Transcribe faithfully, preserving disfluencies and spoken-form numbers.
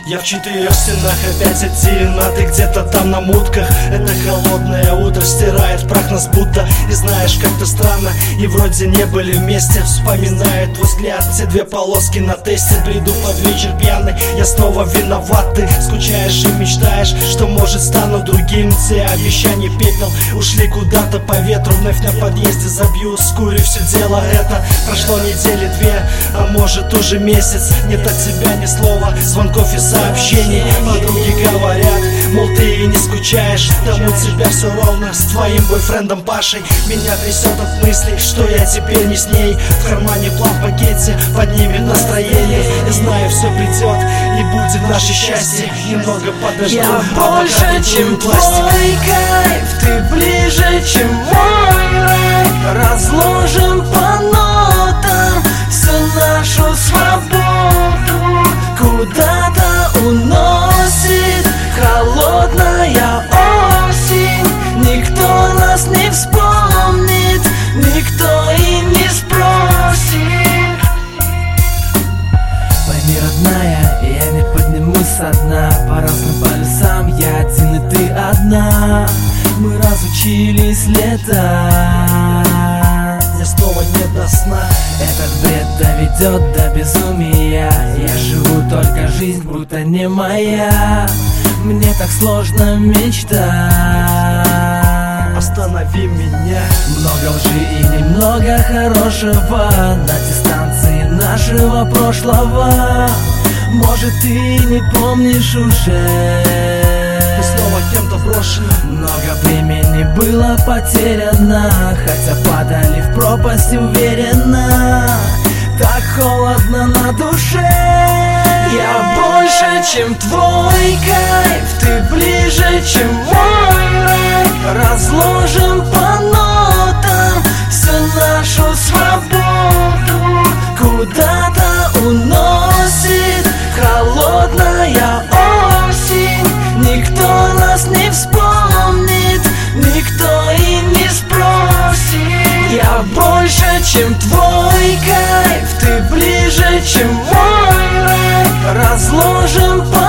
Я в четырех стенах опять один, а ты где-то там на мутках. Это холодное утро стирает прах нас будто. И знаешь, как-то странно, и вроде не были вместе. Вспоминает твой взгляд, все две полоски на тесте. Приду под вечер пьяный, я снова виноват. Ты скучаешь и мечтаешь, что может стану другим. Все обещания пепел ушли куда-то по ветру. Вновь на подъезде забью, скурю, все дело это. Прошло недели две, а может уже месяц. Нет от тебя ни слова, звонков и сообщений. Подруги говорят, мол, ты и не скучаешь. Тому тебя все ровно с твоим бойфрендом Пашей. Меня трясет от мыслей, что я теперь не с ней. В кармане план в пакете поднимет настроение. Я знаю, все придет и будет наше счастье. Немного подожду, я а больше, чем твой кайф, ты ближе, чем мой рай. Разложим по нотам всю нашу свободу. Куда-то уносит холодная осень. Никто нас не вспомнит, никто и не спросит. Пойми, родная, я не поднимусь со дна. По разным полюсам я один и ты одна. Мы разучились летать, мне снова не до сна. этот бред доведет до безумия. Я живу только жизнь, будто не моя. Мне так сложно мечтать. Останови меня. Много лжи и немного хорошего на дистанции нашего прошлого. Может, ты не помнишь уже, Ты снова кем-то брошена. много времени было потеряно, хотя падали в пропасть уверенно. Так холодно на душе. Я больше, чем твой кайф, ты ближе, чем мой рай. Разложим по нотам всю нашу свободу. Куда-то уносит холодная осень. Никто нас не вспомнит, никто и не спросит. Я больше, чем твой кайф, ты ближе, чем мой рай. Разложим по